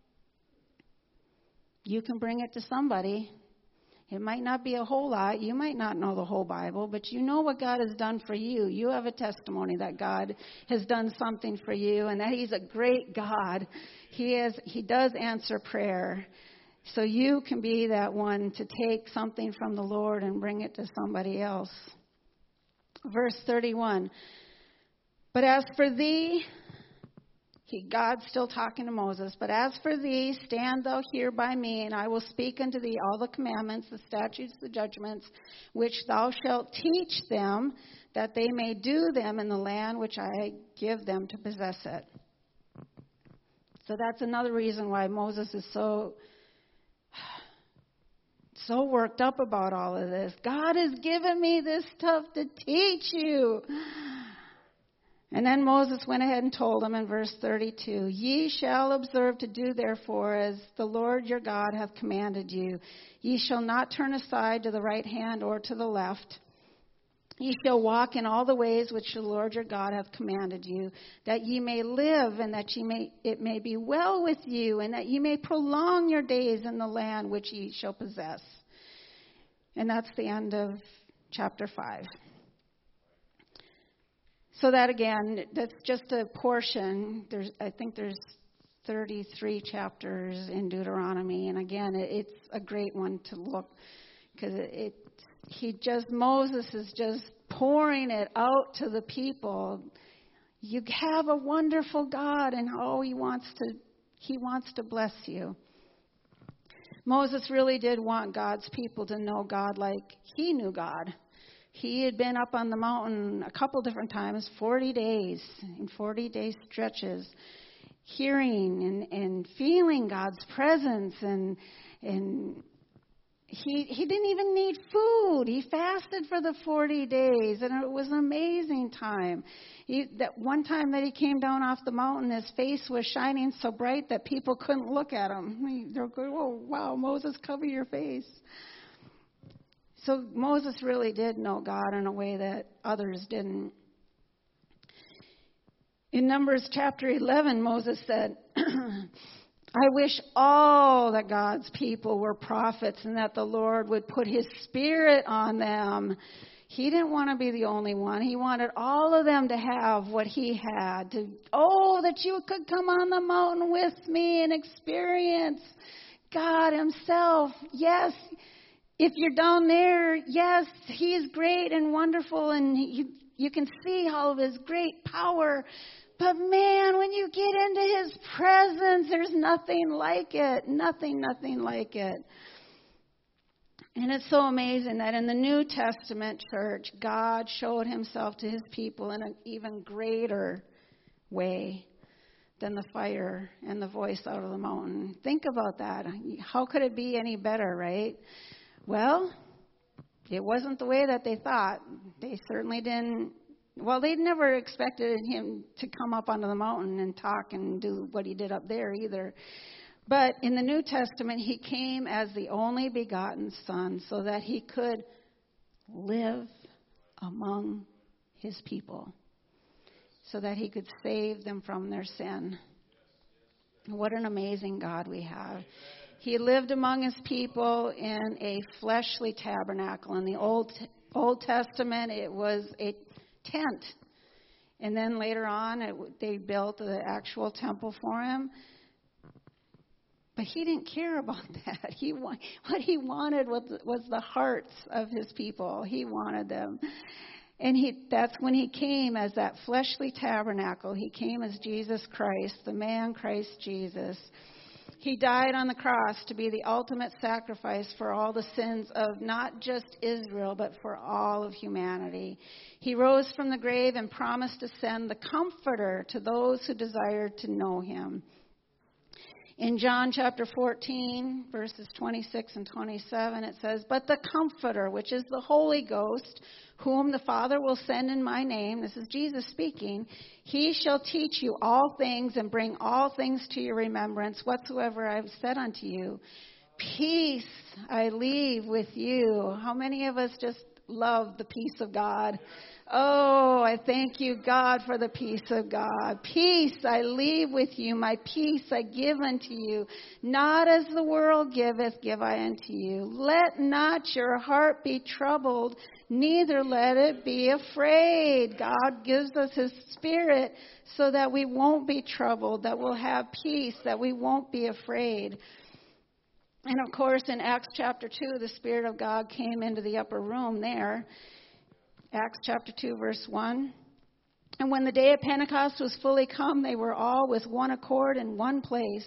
you can bring it to somebody. It might not be a whole lot. You might not know the whole Bible, but you know what God has done for you. You have a testimony that God has done something for you and that he's a great God. He is, he does answer prayer. So you can be that one to take something from the Lord and bring it to somebody else. Verse thirty-one. But as for thee, he, God's still talking to Moses, but as for thee, stand thou here by me, and I will speak unto thee all the commandments, the statutes, the judgments, which thou shalt teach them, that they may do them in the land which I give them to possess it. So that's another reason why Moses is so, so worked up about all of this. God has given me this stuff to teach you. And then Moses went ahead and told them in verse thirty-two, Ye shall observe to do therefore as the Lord your God hath commanded you. Ye shall not turn aside to the right hand or to the left. Ye shall walk in all the ways which the Lord your God hath commanded you, that ye may live, and that ye may it may be well with you, and that ye may prolong your days in the land which ye shall possess. And that's the end of chapter five. So that again, that's just a portion. There's, I think there's thirty-three chapters in Deuteronomy, and again, it, it's a great one to look because it, it. He just Moses is just pouring it out to the people. You have a wonderful God, and how He wants to He wants to bless you. Moses really did want God's people to know God like he knew God. He had been up on the mountain a couple different times, forty days, in forty-day stretches, hearing and, and feeling God's presence. And and he he didn't even need food. He fasted for the forty days, and it was an amazing time. He, that one time that he came down off the mountain, his face was shining so bright that people couldn't look at him. They were going, "Oh, wow, Moses, cover your face." So Moses really did know God in a way that others didn't. In Numbers chapter eleven, Moses said, I wish all that God's people were prophets and that the Lord would put His Spirit on them. He didn't want to be the only one. He wanted all of them to have what he had. To, oh, that you could come on the mountain with me and experience God Himself. Yes. If you're down there, yes, He is great and wonderful, and you, you can see all of His great power. But man, when you get into His presence, there's nothing like it. Nothing, nothing like it. And it's so amazing that in the New Testament church, God showed Himself to His people in an even greater way than the fire and the voice out of the mountain. Think about that. How could it be any better, right? Well, it wasn't the way that they thought. They certainly didn't. Well, they'd never expected Him to come up onto the mountain and talk and do what He did up there either. But in the New Testament, He came as the only begotten Son so that He could live among His people, so that He could save them from their sin. What an amazing God we have. He lived among His people in a fleshly tabernacle. In the Old Old Testament, it was a tent. And then later on, it, they built the actual temple for Him. But He didn't care about that. He What He wanted was, was the hearts of His people. He wanted them. And he, that's when He came as that fleshly tabernacle. He came as Jesus Christ, the man Christ Jesus. He died on the cross to be the ultimate sacrifice for all the sins of not just Israel, but for all of humanity. He rose from the grave and promised to send the Comforter to those who desired to know Him. In John chapter fourteen, verses twenty-six and twenty-seven, it says, But the Comforter, which is the Holy Ghost, whom the Father will send in my name, this is Jesus speaking, He shall teach you all things and bring all things to your remembrance, whatsoever I have said unto you. Peace I leave with you. How many of us just love the peace of God? Oh, I thank you, God, for the peace of God. Peace I leave with you. My peace I give unto you. Not as the world giveth, give I unto you. Let not your heart be troubled, neither let it be afraid. God gives us His Spirit so that we won't be troubled, that we'll have peace, that we won't be afraid. And of course, in Acts chapter two, the Spirit of God came into the upper room there. Acts chapter two, verse one. And when the day of Pentecost was fully come, they were all with one accord in one place.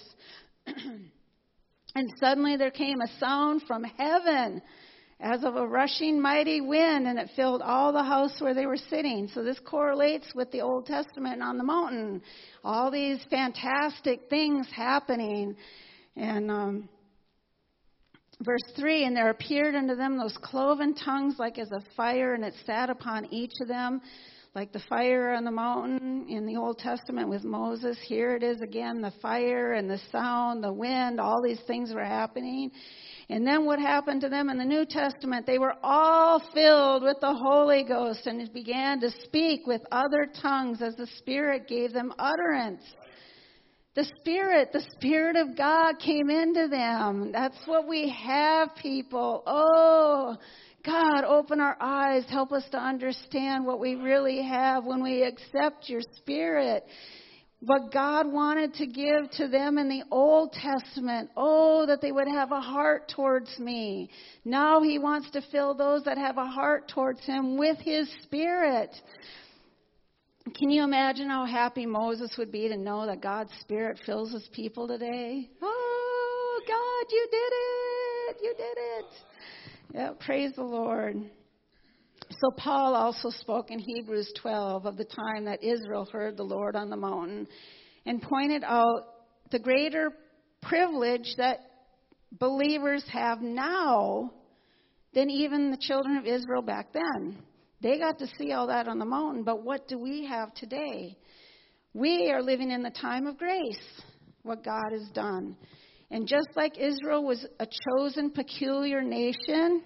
And suddenly there came a sound from heaven as of a rushing mighty wind, and it filled all the house where they were sitting. So this correlates with the Old Testament on the mountain. All these fantastic things happening. And um, verse three, and there appeared unto them those cloven tongues like as of fire, and it sat upon each of them. Like the fire on the mountain in the Old Testament with Moses, here it is again, the fire and the sound, the wind, all these things were happening. And then what happened to them in the New Testament? They were all filled with the Holy Ghost and began to speak with other tongues as the Spirit gave them utterance. The Spirit, the Spirit of God came into them. That's what we have, people. Oh, God, open our eyes. Help us to understand what we really have when we accept your Spirit. What God wanted to give to them in the Old Testament. Oh, that they would have a heart towards me. Now he wants to fill those that have a heart towards him with his Spirit. Can you imagine how happy Moses would be to know that God's Spirit fills his people today? Oh, God, you did it. You did it. Yeah, praise the Lord. So Paul also spoke in Hebrews twelve of the time that Israel heard the Lord on the mountain and pointed out the greater privilege that believers have now than even the children of Israel back then. They got to see all that on the mountain, but what do we have today? We are living in the time of grace, what God has done. And just like Israel was a chosen, peculiar nation,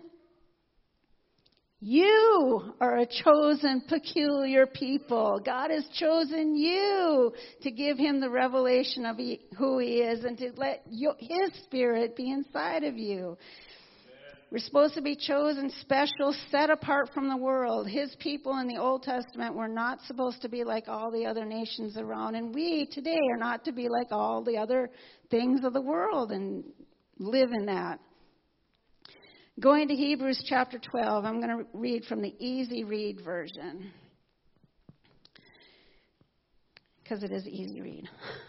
you are a chosen, peculiar people. God has chosen you to give him the revelation of he, who he is and to let you, his Spirit be inside of you. We're supposed to be chosen, special, set apart from the world. His people in the Old Testament were not supposed to be like all the other nations around. And we today are not to be like all the other things of the world and live in that. Going to Hebrews chapter twelve, I'm going to read from the easy read version. Because it is easy read.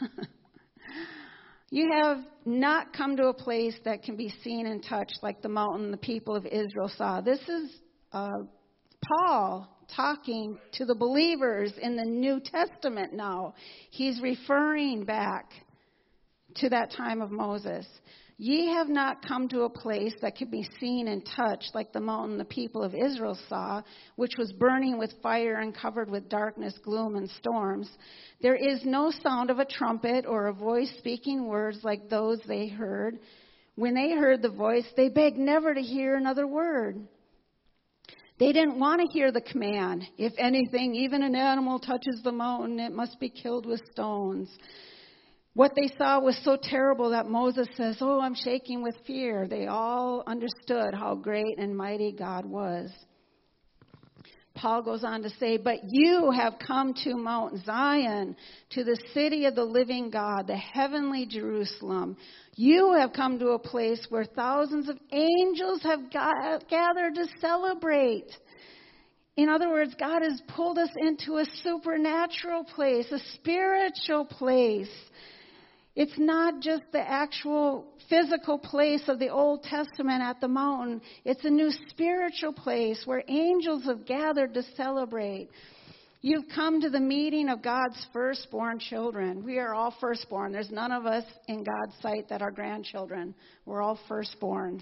You have not come to a place that can be seen and touched like the mountain the people of Israel saw. This is uh, Paul talking to the believers in the New Testament now. He's referring back to that time of Moses. Ye have not come to a place that can be seen and touched like the mountain the people of Israel saw, which was burning with fire and covered with darkness, gloom, and storms. There is no sound of a trumpet or a voice speaking words like those they heard. When they heard the voice, they begged never to hear another word. They didn't want to hear the command. If anything, even an animal touches the mountain, it must be killed with stones. What they saw was so terrible that Moses says, oh, I'm shaking with fear. They all understood how great and mighty God was. Paul goes on to say, but you have come to Mount Zion, to the city of the living God, the heavenly Jerusalem. You have come to a place where thousands of angels have gathered to celebrate. In other words, God has pulled us into a supernatural place, a spiritual place. It's not just the actual physical place of the Old Testament at the mountain. It's a new spiritual place where angels have gathered to celebrate. You've come to the meeting of God's firstborn children. We are all firstborn. There's none of us in God's sight that are grandchildren. We're all firstborns.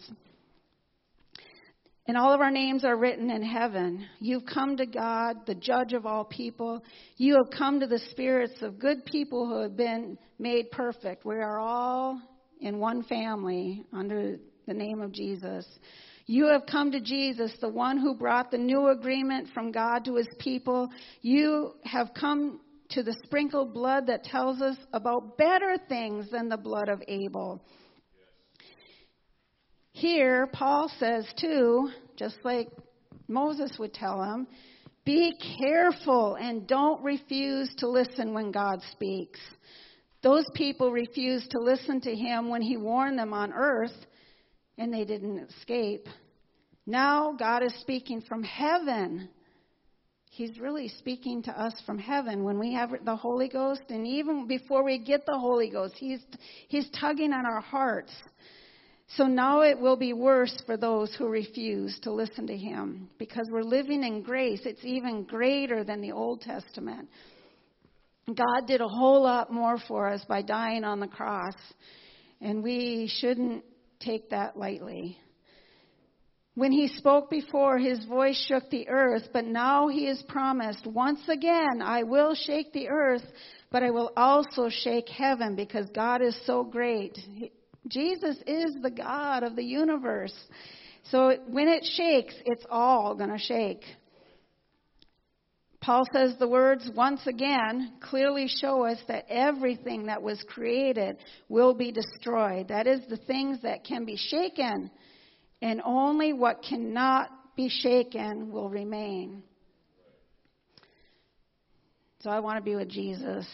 And all of our names are written in heaven. You've come to God, the judge of all people. You have come to the spirits of good people who have been made perfect. We are all in one family under the name of Jesus. You have come to Jesus, the one who brought the new agreement from God to his people. You have come to the sprinkled blood that tells us about better things than the blood of Abel. Here, Paul says, too, just like Moses would tell him, be careful and don't refuse to listen when God speaks. Those people refused to listen to him when he warned them on earth. and they didn't escape. Now God is speaking from heaven. He's really speaking to us from heaven when we have the Holy Ghost. And even before we get the Holy Ghost, he's, he's tugging on our hearts. So now it will be worse for those who refuse to listen to him, because we're living in grace. It's even greater than the Old Testament. God did a whole lot more for us by dying on the cross, and we shouldn't take that lightly. When he spoke before, his voice shook the earth, but now he has promised, once again, I will shake the earth, but I will also shake heaven, because God is so great. Jesus is the God of the universe. So when it shakes, it's all going to shake. Paul says the words, once again, clearly show us that everything that was created will be destroyed. That is, the things that can be shaken, and only what cannot be shaken will remain. So I want to be with Jesus.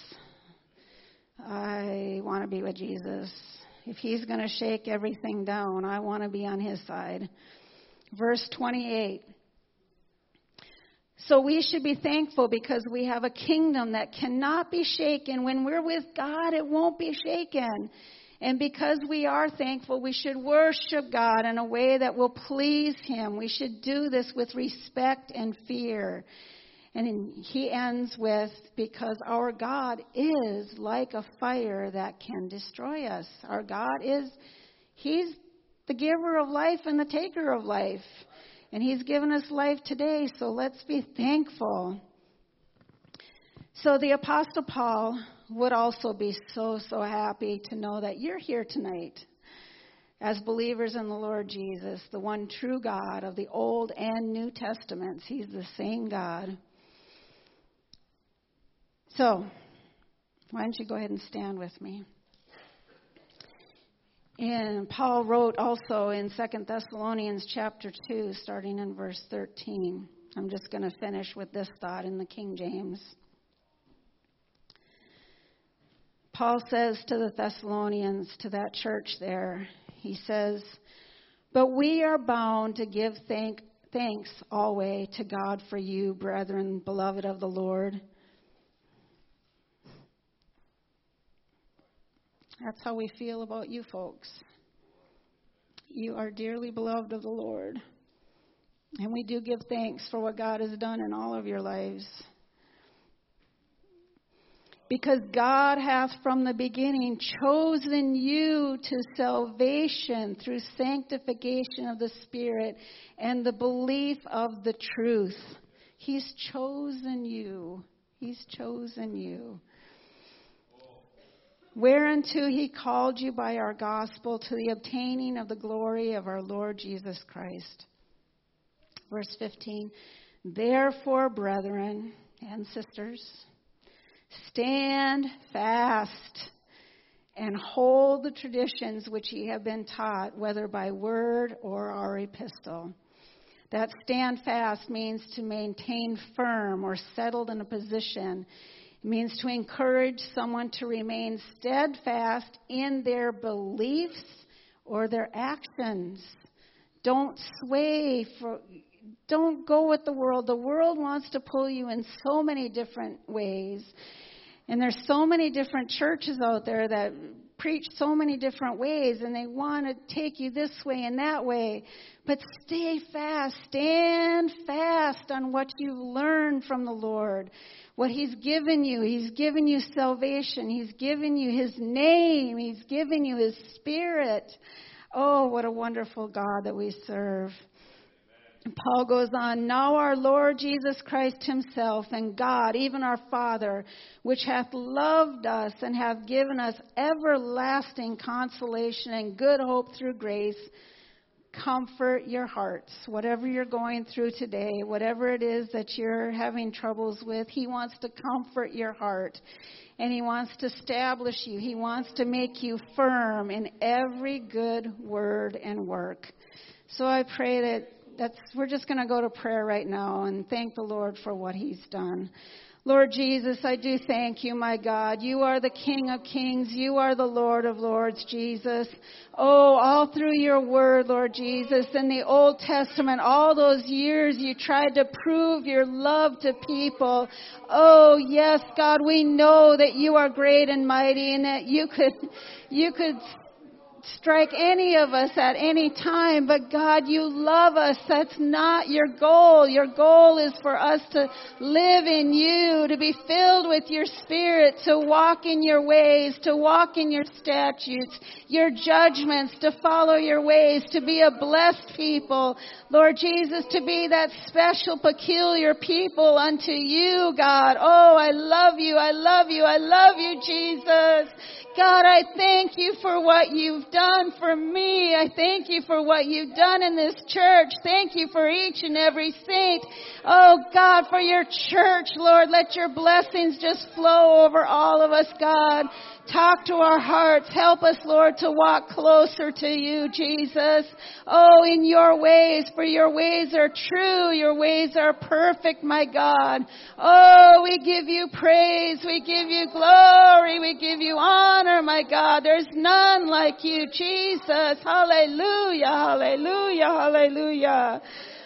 I want to be with Jesus. If he's going to shake everything down, I want to be on his side. Verse twenty-eight. So we should be thankful because we have a kingdom that cannot be shaken. When we're with God, it won't be shaken. And because we are thankful, we should worship God in a way that will please him. We should do this with respect and fear. And he ends with, because our God is like a fire that can destroy us. Our God is, he's the giver of life and the taker of life. And he's given us life today, so let's be thankful. So the Apostle Paul would also be so, so happy to know that you're here tonight as believers in the Lord Jesus, the one true God of the Old and New Testaments. He's the same God. So, why don't you go ahead and stand with me? And Paul wrote also in Second Thessalonians chapter two, starting in verse thirteen. I'm just going to finish with this thought in the King James. Paul says to the Thessalonians, to that church there, he says, but we are bound to give thank, thanks always to God for you, brethren, beloved of the Lord. That's how we feel about you folks. You are dearly beloved of the Lord. And we do give thanks for what God has done in all of your lives. Because God hath from the beginning chosen you to salvation through sanctification of the Spirit and the belief of the truth. He's chosen you. He's chosen you. Whereunto he called you by our gospel to the obtaining of the glory of our Lord Jesus Christ. Verse fifteen, therefore, brethren and sisters, stand fast and hold the traditions which ye have been taught, whether by word or our epistle. That stand fast means to maintain firm or settled in a position. It means to encourage someone to remain steadfast in their beliefs or their actions. Don't sway. For, don't go with the world. The world wants to pull you in so many different ways. And there's so many different churches out there that preach so many different ways, and they want to take you this way and that way. But stay fast. Stand fast on what you've learned from the Lord. What he's given you. He's given you salvation. He's given you his name. He's given you his Spirit. Oh, what a wonderful God that we serve. And Paul goes on, now our Lord Jesus Christ himself and God, even our Father, which hath loved us and hath given us everlasting consolation and good hope through grace, comfort your hearts. Whatever you're going through today, whatever it is that you're having troubles with, he wants to comfort your heart. And he wants to establish you. He wants to make you firm in every good word and work. So I pray that that's we're just going to go to prayer right now and thank the Lord for what he's done. Lord Jesus, I do thank you, my God. You are the King of Kings. You are the Lord of Lords, Jesus. Oh, all through your word, Lord Jesus, in the Old Testament, all those years you tried to prove your love to people. Oh, yes, God, we know that you are great and mighty and that you could, you could strike any of us at any time, but God, you love us. That's not your goal. Your goal is for us to live in you, to be filled with your Spirit, to walk in your ways, to walk in your statutes, your judgments, to follow your ways, to be a blessed people. Lord Jesus, to be that special, peculiar people unto you, God. Oh, I love you. I love you. I love you, Jesus. God, I thank you for what you've done for me. I thank you for what you've done in this church. Thank you for each and every saint. Oh, God, for your church, Lord. Let your blessings just flow over all of us, God. Talk to our hearts. Help us, Lord, to walk closer to you, Jesus. Oh, in your ways, for your ways are true. Your ways are perfect, my God. Oh, we give you praise. We give you glory. We give you honor, my God. There's none like you, Jesus. Hallelujah, hallelujah, hallelujah.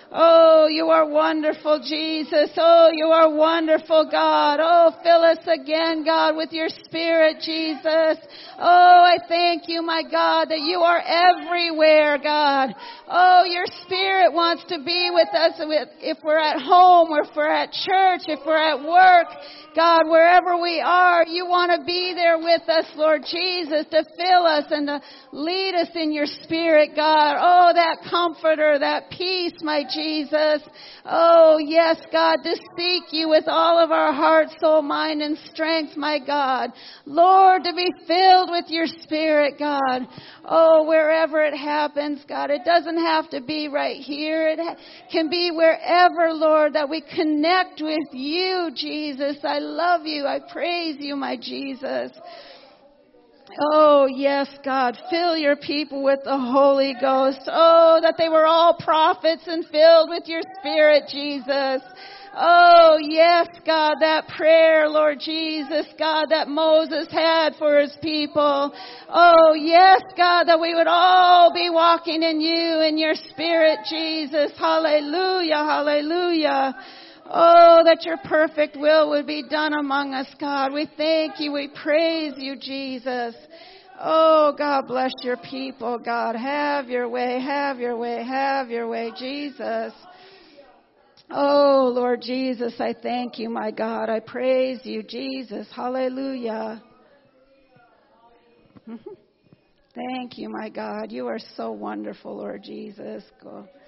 Oh, you are wonderful, Jesus. Oh, you are wonderful, God. Oh, fill us again, God, with your Spirit, Jesus. Oh, I thank you, my God, that you are everywhere, God. Oh, your Spirit wants to be with us if we're at home, or if we're at church, if we're at work. God, wherever we are, you want to be there with us, Lord Jesus, to fill us and to lead us in your Spirit, God. Oh, that comforter, that peace, my Jesus. Oh, yes, God, to seek you with all of our heart, soul, mind, and strength, my God. Lord, to be filled with your Spirit, God. Oh, wherever it happens, God, it doesn't have to be right here. It ha- can be wherever, Lord, that we connect with you, Jesus. I love you. I praise you, my Jesus. Oh, yes, God, fill your people with the Holy Ghost. Oh, that they were all prophets and filled with your Spirit, Jesus. Oh, yes, God, that prayer, Lord Jesus, God, that Moses had for his people. Oh, yes, God, that we would all be walking in you, in your Spirit, Jesus. Hallelujah, hallelujah. Oh, that your perfect will would be done among us, God. We thank you. We praise you, Jesus. Oh, God, bless your people, God. Have your way, have your way, have your way, Jesus. Oh, Lord Jesus, I thank you, my God. I praise you, Jesus. Hallelujah. Thank you, my God. You are so wonderful, Lord Jesus. Go.